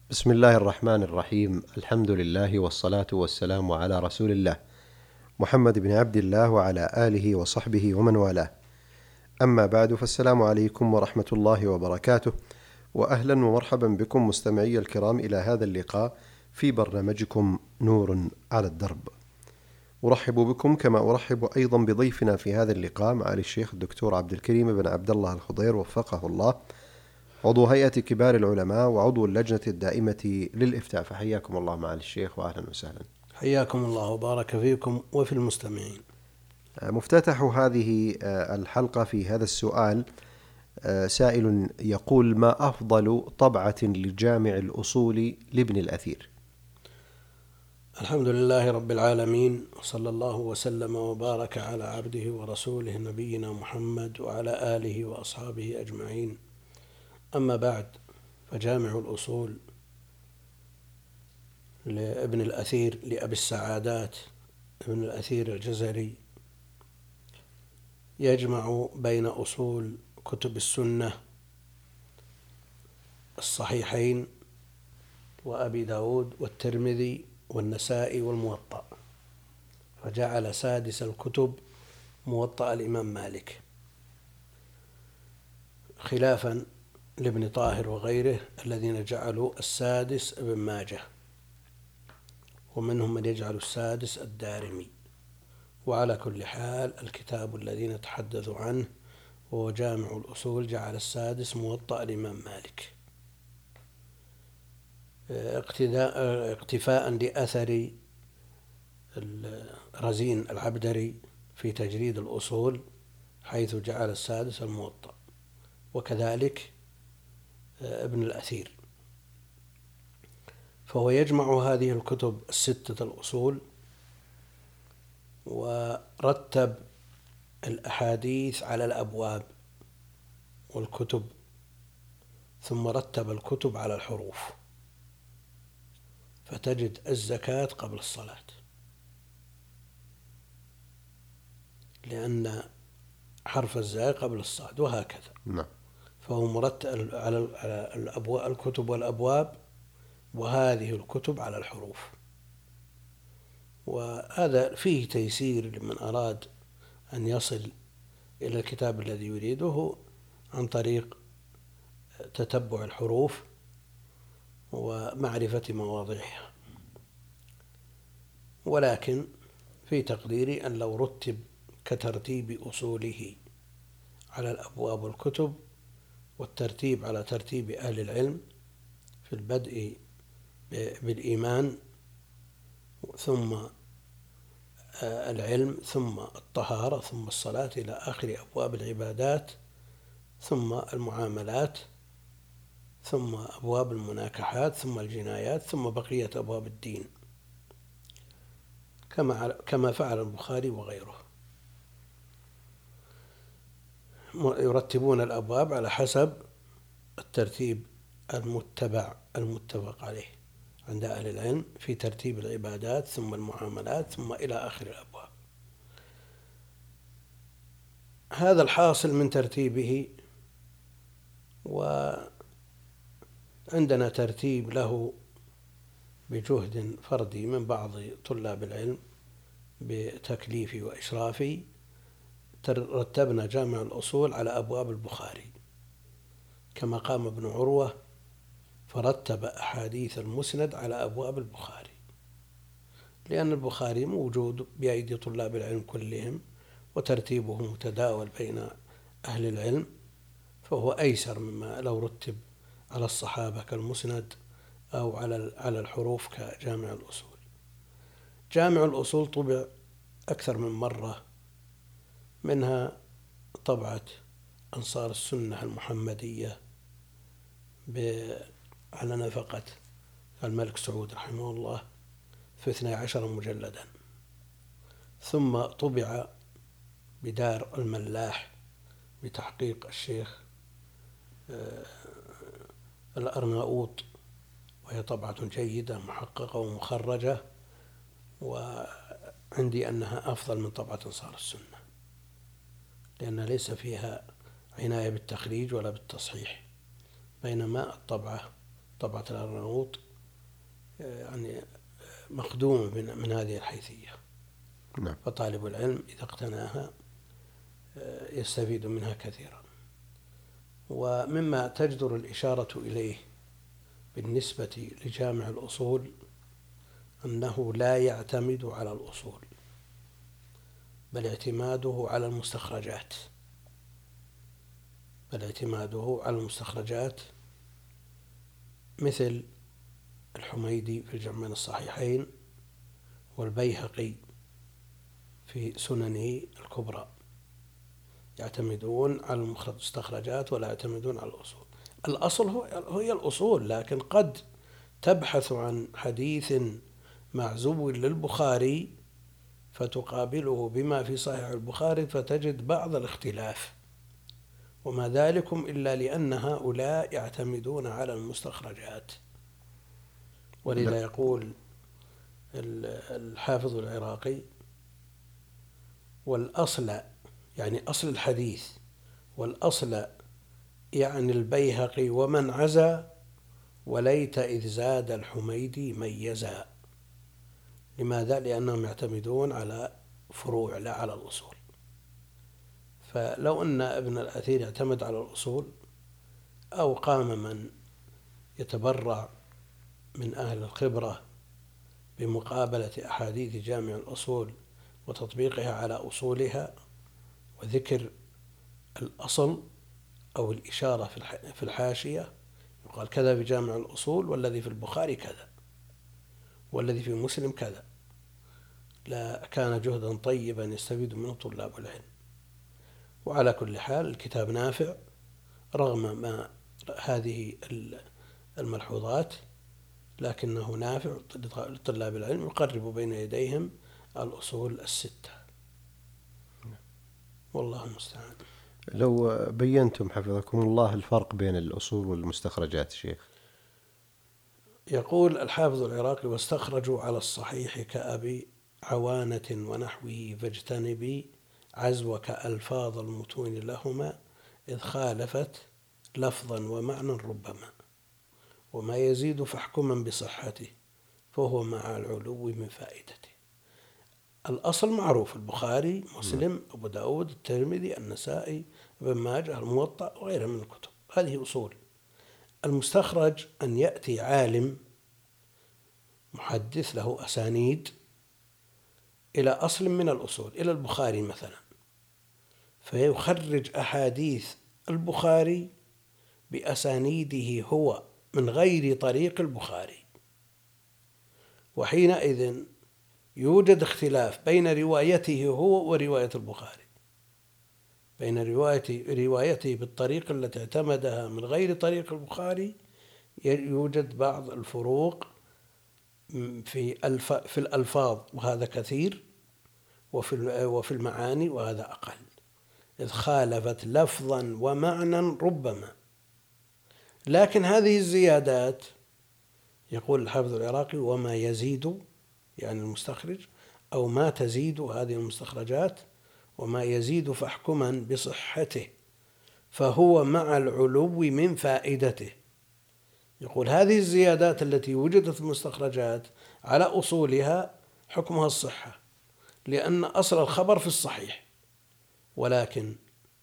بسم الله الرحمن الرحيم. الحمد لله والصلاة والسلام على رسول الله محمد بن عبد الله وعلى آله وصحبه ومن والاه. أما بعد، فالسلام عليكم ورحمة الله وبركاته، وأهلا ومرحبا بكم مستمعي الكرام إلى هذا اللقاء في برنامجكم نور على الدرب. أرحب بكم كما أرحب أيضا بضيفنا في هذا اللقاء معالي الشيخ الدكتور عبد الكريم بن عبد الله الخضير وفقه الله، عضو هيئة كبار العلماء وعضو اللجنة الدائمة للإفتاء. فحياكم الله معالي الشيخ وأهلا وسهلا. حياكم الله وبارك فيكم وفي المستمعين. مفتتح هذه الحلقة في هذا السؤال سائل يقول: ما أفضل طبعة لجامع الأصول لابن الأثير؟ الحمد لله رب العالمين، وصلى الله وسلم وبارك على عبده ورسوله نبينا محمد وعلى آله وأصحابه أجمعين. أما بعد، فجامع الأصول لابن الأثير لأبي السعادات ابن الأثير الجزري يجمع بين أصول كتب السنة الصحيحين وأبي داود والترمذي والنسائي والموطأ، فجعل سادس الكتب موطأ الإمام مالك، خلافا لابن طاهر وغيره الذين جعلوا السادس ابن ماجه، ومنهم من يجعل السادس الدارمي. وعلى كل حال، الكتاب الذي نتحدث عنه وهو جامع الأصول جعل السادس موطأ الإمام مالك، اقتفاء لأثر رزين العبدري في تجريد الأصول، حيث جعل السادس الموطأ، وكذلك ابن الأثير. فهو يجمع هذه الكتب الستة الأصول، ورتب الأحاديث على الأبواب والكتب، ثم رتب الكتب على الحروف، فتجد الزكاة قبل الصلاة، لأن حرف الزاء قبل الصاد، وهكذا. فهو مرتب على الكتب والأبواب، وهذه الكتب على الحروف. وهذا فيه تيسير لمن أراد أن يصل إلى الكتاب الذي يريده عن طريق تتبع الحروف ومعرفة مواضعها. ولكن في تقديري أن لو رتب كترتيب أصوله على الأبواب والكتب، والترتيب على ترتيب أهل العلم في البدء بالإيمان، ثم العلم، ثم الطهارة، ثم الصلاة، إلى آخر أبواب العبادات، ثم المعاملات، ثم أبواب المناكحات، ثم الجنايات، ثم بقية أبواب الدين، كما فعل البخاري وغيره. يرتبون الأبواب على حسب الترتيب المتفق عليه عند أهل العلم في ترتيب العبادات، ثم المعاملات، ثم إلى آخر الأبواب. هذا الحاصل من ترتيبه. وعندنا ترتيب له بجهد فردي من بعض طلاب العلم بتكليفي وإشرافي. رتبنا جامع الأصول على أبواب البخاري، كما قام ابن عروة فرتب أحاديث المسند على أبواب البخاري، لأن البخاري موجود بأيدي طلاب العلم كلهم، وترتيبه متداول بين أهل العلم، فهو أيسر مما لو رتب على الصحابة كالمسند، أو على الحروف كجامع الأصول. جامع الأصول طبع أكثر من مرة، منها طبعة أنصار السنة المحمدية على نفقة الملك سعود رحمه الله في 12 مجلدا، ثم طبع بدار الملاح بتحقيق الشيخ الأرناؤوط، وهي طبعة جيدة محققة ومخرجة، وعندي أنها أفضل من طبعة أنصار السنة، لأن ليس فيها عناية بالتخريج ولا بالتصحيح، بينما الطبعة طبعة الأرناؤوط يعني مخدوم من هذه الحيثية. نعم. فطالب العلم إذا اقتناها يستفيد منها كثيرا. ومما تجدر الإشارة إليه بالنسبة لجامع الأصول أنه لا يعتمد على الأصول، بل اعتماده على المستخرجات، مثل الحميدي في الجمع بين الصحيحين، والبيهقي في سننه الكبرى، يعتمدون على المستخرجات ولا يعتمدون على الأصول. الأصل هي الأصول، لكن قد تبحث عن حديث معزو للبخاري فتقابله بما في صحيح البخاري فتجد بعض الاختلاف، وما ذلكم إلا لأن هؤلاء يعتمدون على المستخرجات. ولذا يقول الحافظ العراقي: والأصل يعني أصل الحديث، والأصل يعني البيهقي ومن عزا، وليت إذ زاد الحميدي ميزا. لماذا؟ لأنهم يعتمدون على فروع لا على الأصول. فلو أن ابن الأثير يعتمد على الأصول، أو قام من يتبرع من أهل الخبرة بمقابلة أحاديث جامع الأصول وتطبيقها على أصولها وذكر الأصل أو الإشارة في الحاشية، يقال كذا في جامع الأصول، والذي في البخاري كذا، والذي في مسلم كذا، لا كان جهدا طيبا يستفيد منه طلاب العلم. وعلى كل حال الكتاب نافع رغم ما هذه الملحوظات، لكنه نافع لطلاب العلم، يقرب بين يديهم الأصول الستة. والله المستعان. لو بينتم حفظكم الله الفرق بين الأصول والمستخرجات شيخ. يقول الحافظ العراقي: واستخرجوا على الصحيح كأبي عوانة ونحوه، فاجتنبي عزوك ألفاظ المتون لهما، إذ خالفت لفظا ومعنى ربما، وما يزيد فاحكما بصحته، فهو مع العلو من فائدته. الأصل معروف: البخاري، مسلم، أبو داود، الترمذي، النسائي، ابن ماجه، الموطأ وغيرها من الكتب، هذه أصول. المستخرج أن يأتي عالم محدث له أسانيد إلى أصل من الأصول، إلى البخاري مثلا، فيخرج أحاديث البخاري بأسانيده هو من غير طريق البخاري، وحينئذ يوجد اختلاف بين روايته هو ورواية البخاري، بين روايته بالطريق التي اعتمدها من غير طريق البخاري، يوجد بعض الفروق في الألفاظ، وهذا كثير، وفي المعاني، وهذا أقل، إذ خالفت لفظا ومعنى ربما. لكن هذه الزيادات، يقول الحافظ العراقي: وما يزيد يعني المستخرج، أو ما تزيد هذه المستخرجات، وما يزيد فاحكما بصحته، فهو مع العلو من فائدته. يقول هذه الزيادات التي وجدت في المستخرجات على أصولها حكمها الصحة، لأن أصل الخبر في الصحيح، ولكن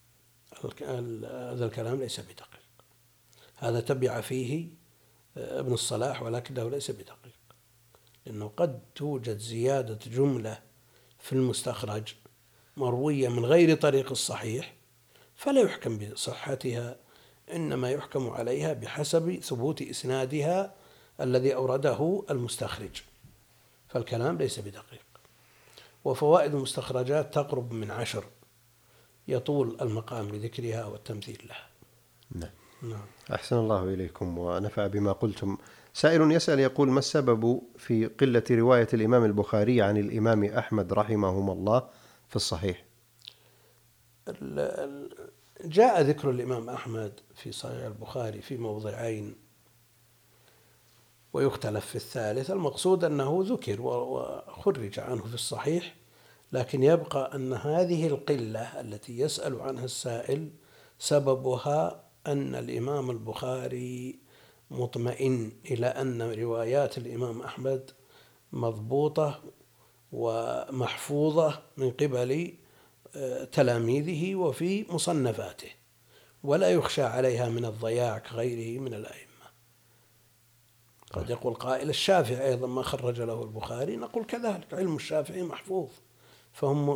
هذا الكلام ليس بدقيق، هذا تبع فيه ابن الصلاح، ولكنه ليس بدقيق، لأنه قد توجد زيادة جملة في المستخرج مروية من غير طريق الصحيح، فلا يحكم بصحتها، إنما يحكم عليها بحسب ثبوت إسنادها الذي أورده المستخرج، فالكلام ليس بدقيق. وفوائد المستخرجات تقرب من 10، يطول المقام لذكرها والتمثيل لها. نعم. أحسن الله إليكم ونفع بما قلتم. سائل يسأل يقول: ما السبب في قلة رواية الإمام البخاري عن الإمام أحمد رحمهما الله في الصحيح؟ جاء ذكر الإمام أحمد في صحيح البخاري في موضعين، ويختلف في الثالث. المقصود أنه ذكر وخرج عنه في الصحيح، لكن يبقى أن هذه القلة التي يسأل عنها السائل سببها أن الإمام البخاري مطمئن إلى أن روايات الإمام أحمد مضبوطة ومحفوظة من قبل تلاميذه وفي مصنفاته، ولا يخشى عليها من الضياع كغيره من الأئمة. قد يقول قائل الشافعي أيضا ما خرج له البخاري، نقول كذلك، علم الشافعي محفوظ، فهم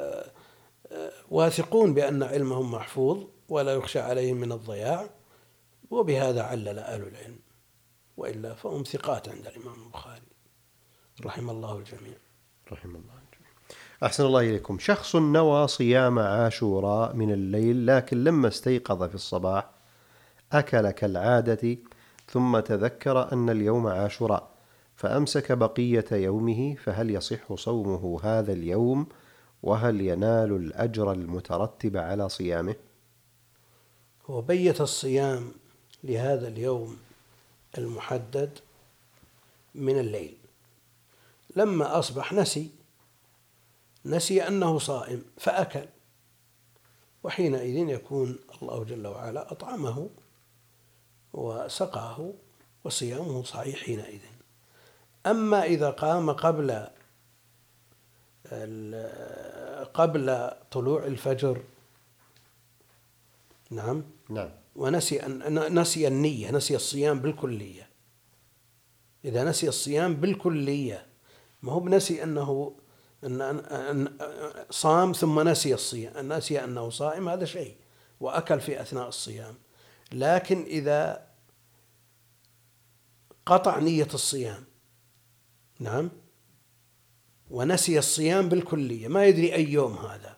واثقون بأن علمهم محفوظ ولا يخشى عليهم من الضياع، وبهذا علل أهل العلم، وإلا فهم ثقات عند الإمام البخاري رحم الله الجميع. رحم الله الجميع. أحسن الله إليكم. شخص نوى صيام عاشوراء من الليل، لكن لما استيقظ في الصباح أكل كالعادة، ثم تذكر أن اليوم عاشوراء فأمسك بقية يومه، فهل يصح صومه هذا اليوم؟ وهل ينال الأجر المترتب على صيامه؟ هو بيت الصيام لهذا اليوم المحدد من الليل، لما أصبح نسي أنه صائم فأكل، وحينئذ يكون الله جل وعلا أطعمه وسقاه وصيامه صحيح حينئذ. أما إذا قام قبل طلوع الفجر، نعم، ونسي النية، نسي الصيام بالكلية. إذا نسي الصيام بالكلية، ما هو بنسي أنه أن صام ثم نسي الصيام، نسي أنه صائم، هذا شيء، وأكل في أثناء الصيام. لكن إذا قطع نية الصيام، نعم، ونسي الصيام بالكلية، ما يدري أي يوم هذا،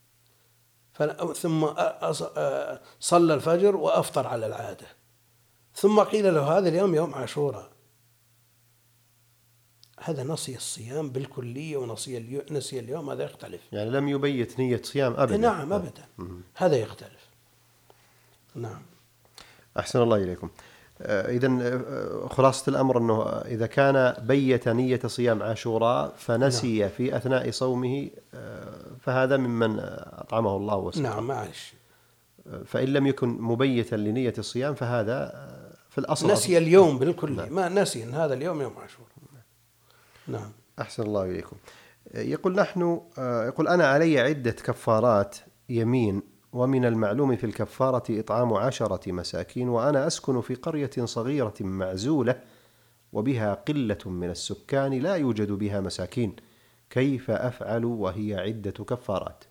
ثم صلى الفجر وأفطر على العادة، ثم قيل له هذا اليوم يوم عاشوراء، هذا نسي الصيام بالكلية ونسي اليوم، هذا يختلف. يعني لم يبيت نية صيام أبدا. نعم أبدا، هذا يختلف. نعم. أحسن الله إليكم. إذن خلاصة الأمر أنه إذا كان بيت نية صيام عاشوراء فنسي نعم. في أثناء صومه، فهذا ممن أطعمه الله وسقاه. نعم معلش. فإن لم يكن مبيتا لنية الصيام فهذا في الأصل نسي اليوم بالكل. نعم. ما نسي أن هذا اليوم يوم عاشوراء. نعم. أحسن الله إليكم. يقول أنا علي عدة كفارات يمين، ومن المعلوم في الكفارة إطعام 10 مساكين، وأنا أسكن في قرية صغيرة معزولة وبها قلة من السكان لا يوجد بها مساكين، كيف أفعل وهي عدة كفارات؟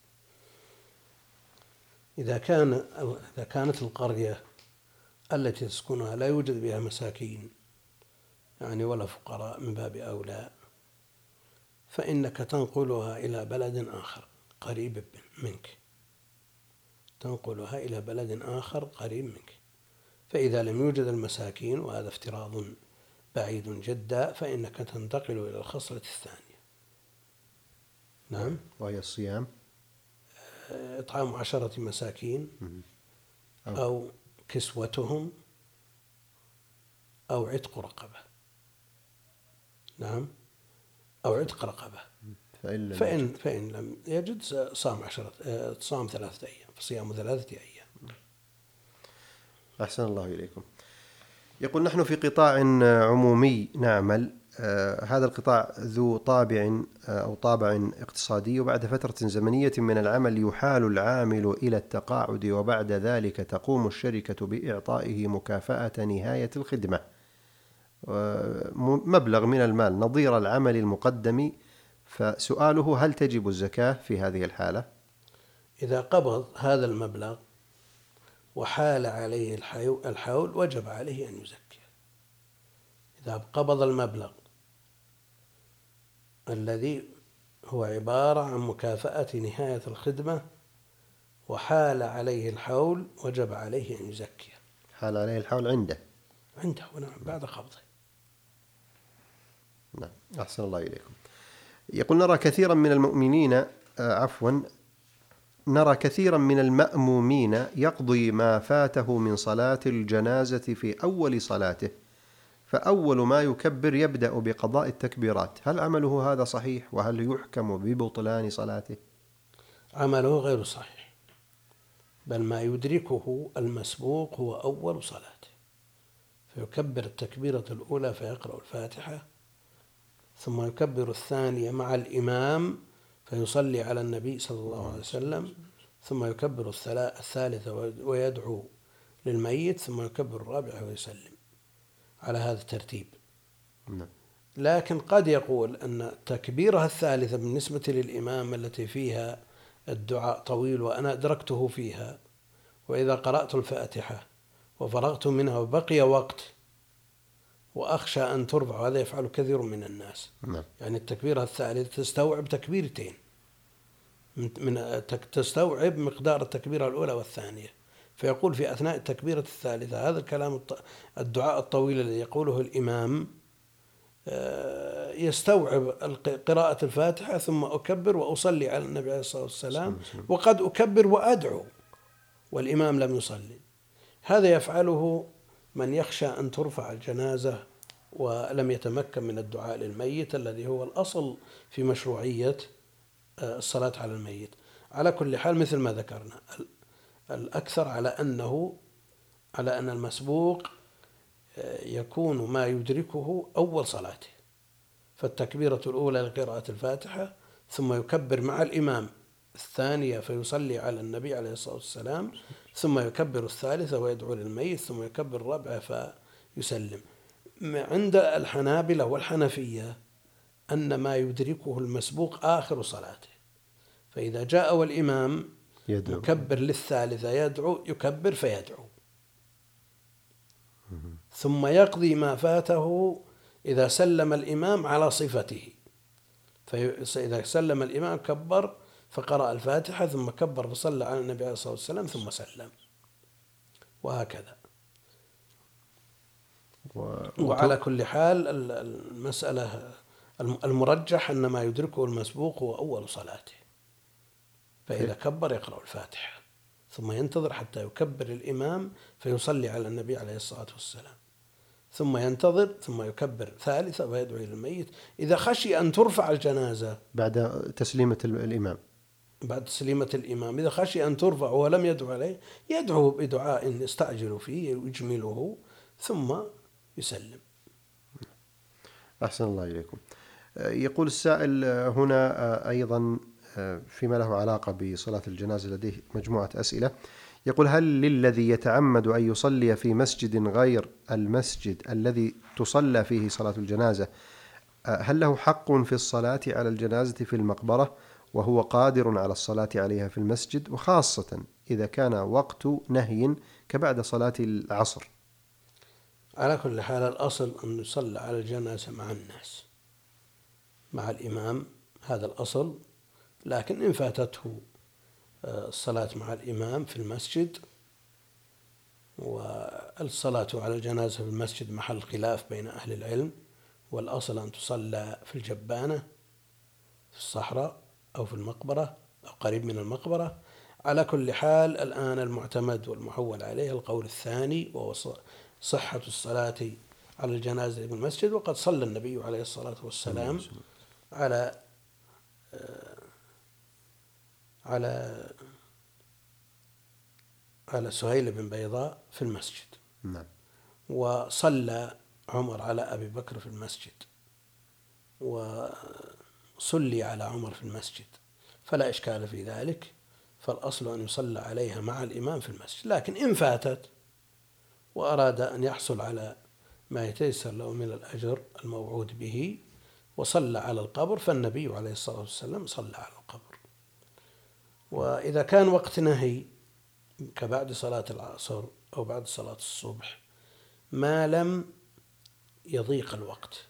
إذا كانت القرية التي تسكنها لا يوجد بها مساكين يعني ولا فقراء من باب أولى، فإنك تنقلها إلى بلد آخر قريب منك، تنقلها إلى بلد آخر قريب منك. فإذا لم يوجد المساكين، وهذا افتراض بعيد جدا، فإنك تنتقل إلى الخصلة الثانية. نعم. وهي الصيام، إطعام 10 مساكين أو كسوتهم أو عتق رقبة. نعم، أو عتق رقبة. فإن لم يجد صام 3 أيام، فصيام 3 أيام. أحسن الله إليكم. يقول نحن في قطاع عمومي نعمل، هذا القطاع ذو طابع أو طابع اقتصادي، وبعد فترة زمنية من العمل يحال العامل إلى التقاعد، وبعد ذلك تقوم الشركة بإعطائه مكافأة نهاية الخدمة مبلغ من المال نظير العمل المقدم، فسؤاله هل تجب الزكاة في هذه الحالة؟ إذا قبض هذا المبلغ وحال عليه الحول وجب عليه أن يزكي. إذا قبض المبلغ الذي هو عبارة عن مكافأة نهاية الخدمة وحال عليه الحول وجب عليه أن يزكي. حال عليه الحول عنده، نعم، بعد قبضه. نعم. أحسن الله إليكم. يقول نرى كثيرا من المأمومين يقضي ما فاته من صلاة الجنازة في أول صلاته، فأول ما يكبر يبدأ بقضاء التكبيرات، هل عمله هذا صحيح؟ وهل يحكم ببطلان صلاته؟ عمله غير صحيح، بل ما يدركه المسبوق هو أول صلاته، فيكبر التكبيرة الأولى فيقرأ الفاتحة، ثم يكبر الثانية مع الإمام فيصلي على النبي صلى الله عليه وسلم، ثم يكبر الثالثة ويدعو للميت، ثم يكبر الرابعة ويسلم، على هذا الترتيب. لكن قد يقول أن التكبيرة الثالثة بالنسبة للإمام التي فيها الدعاء طويل وأنا أدركته فيها، وإذا قرأت الفاتحة وفرغت منها وبقي وقت وأخشى أن ترفع، هذا يفعل كثير من الناس. يعني التكبيرة الثالثة تستوعب تكبيرتين، تستوعب مقدار التكبيرة الأولى والثانية، فيقول في أثناء التكبيرة الثالثة هذا الكلام الدعاء الطويل الذي يقوله الإمام يستوعب قراءة الفاتحة، ثم أكبر وأصلي على النبي عليه الصلاة والسلام، وقد أكبر وأدعو والإمام لم يصلي. هذا يفعله من يخشى أن ترفع الجنازة ولم يتمكن من الدعاء للميت الذي هو الأصل في مشروعية الصلاة على الميت. على كل حال مثل ما ذكرنا، الأكثر على أن المسبوق يكون ما يدركه أول صلاته، فالتكبيرة الأولى لقراءة الفاتحة، ثم يكبر مع الإمام الثانية فيصلي على النبي عليه الصلاة والسلام، ثم يكبر الثالثة ويدعو للميت، ثم يكبر الرابعة فيسلم. عند الحنابلة والحنفية أن ما يدركه المسبوق آخر صلاته، فإذا جاء والإمام يكبر للثالثة يكبر فيدعو، ثم يقضي ما فاته إذا سلم الإمام على صفته، فإذا سلم الإمام كبر فقرأ الفاتحة، ثم كبر فصلى على النبي عليه الصلاة والسلام ثم سلم، وهكذا. وعلى كل حال المسألة المرجح أن ما يدركه المسبوق هو أول صلاته، فإذا كبر يقرأ الفاتحة، ثم ينتظر حتى يكبر الإمام فيصلي على النبي عليه الصلاة والسلام، ثم ينتظر، ثم يكبر ثالثة ويدعو للميت. إذا خشي أن ترفع الجنازة بعد تسليمة الإمام، إذا خشي أن ترفع ولم يدعو عليه، يدعو بدعاء يستعجل فيه ويجمله ثم يسلم. أحسن الله إليكم. يقول السائل هنا أيضا فيما له علاقة بصلاة الجنازة لديه مجموعة أسئلة. يقول: هل للذي يتعمد أن يصلي في مسجد غير المسجد الذي تصلى فيه صلاة الجنازة، هل له حق في الصلاة على الجنازة في المقبرة وهو قادر على الصلاة عليها في المسجد، وخاصة إذا كان وقت نهي كبعد صلاة العصر؟ على كل حال الأصل أن يصلى على الجنازة مع الناس مع الإمام، هذا الأصل. لكن إن فاتته الصلاة مع الإمام في المسجد، والصلاة على الجنازة في المسجد محل خلاف بين أهل العلم، والأصل أن تصلى في الجبانة في الصحراء أو في المقبرة أو قريب من المقبرة. على كل حال الآن المعتمد والمحول عليه القول الثاني، وهو صحة الصلاة على الجنازة في المسجد. وقد صلى النبي عليه الصلاة والسلام على سهيل بن بيضاء في المسجد، وصلى عمر على أبي بكر في المسجد، وصلي على عمر في المسجد، فلا إشكال في ذلك. فالأصل أن يصلى عليها مع الإمام في المسجد. لكن إن فاتت وأراد أن يحصل على ما يتيسر له من الأجر الموعود به وصلى على القبر، فالنبي عليه الصلاة والسلام صلى على القبر. وإذا كان وقت نهي كبعد صلاة العصر أو بعد صلاة الصبح، ما لم يضيق الوقت،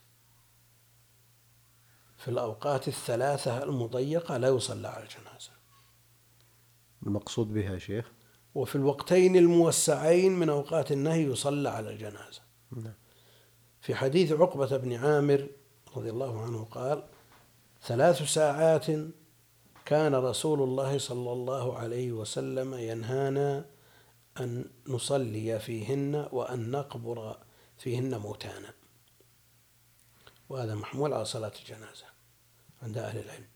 في الأوقات الثلاثة المضيقة لا يصلى على الجنازة. المقصود بها يا شيخ؟ وفي الوقتين الموسعين من أوقات النهي يصلى على الجنازة. في حديث عقبة بن عامر رضي الله عنه قال: 3 ساعات كان رسول الله صلى الله عليه وسلم ينهانا أن نصلي فيهن وأن نقبر فيهن موتانا. وهذا محمول على صلاة الجنازة عند أهل العلم.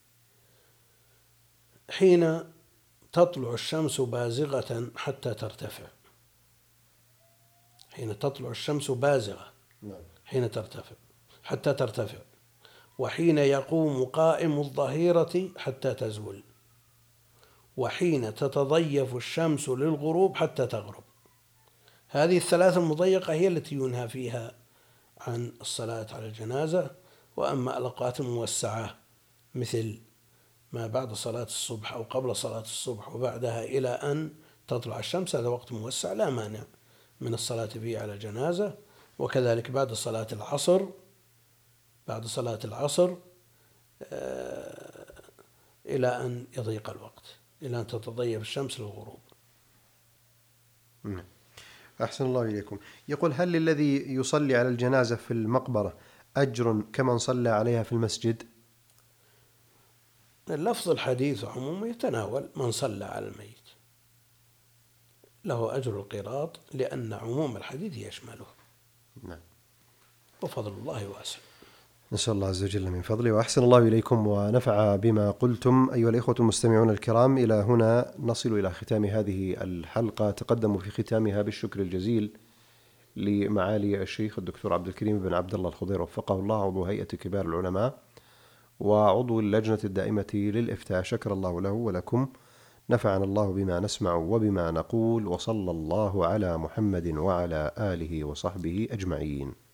حين تطلع الشمس بازغة حتى ترتفع، حين تطلع الشمس بازغة، نعم. حين ترتفع حتى ترتفع، وحين يقوم قائم الظهيرة حتى تزول، وحين تتضيف الشمس للغروب حتى تغرب. هذه الثلاث المضيقة هي التي ينهى فيها عن الصلاة على الجنازة. وأما الأوقات الموسعة مثل ما بعد صلاة الصبح أو قبل صلاة الصبح وبعدها إلى أن تطلع الشمس، هذا وقت موسع لا مانع من الصلاة فيه على الجنازة. وكذلك بعد صلاة العصر، إلى أن يضيق الوقت، إلى أن تتضيف الشمس للغروب. أحسن الله إليكم. يقول: هل الذي يصلي على الجنازة في المقبرة أجر كمن صلى عليها في المسجد؟ اللفظ الحديث عموما يتناول من صلى على الميت، له أجر القراط، لأن عموم الحديث يشمله. نعم. وفضل الله واسع. نسأل الله عز وجل من فضله. وأحسن الله إليكم ونفع بما قلتم. أيها الإخوة المستمعون الكرام، إلى هنا نصل إلى ختام هذه الحلقة. تقدموا في ختامها بالشكر الجزيل لمعالي الشيخ الدكتور عبد الكريم بن عبد الله الخضير وفقه الله، عضو هيئة كبار العلماء وعضو اللجنة الدائمة للإفتاء، شكر الله له ولكم. نفعنا الله بما نسمع وبما نقول، وصلى الله على محمد وعلى آله وصحبه أجمعين.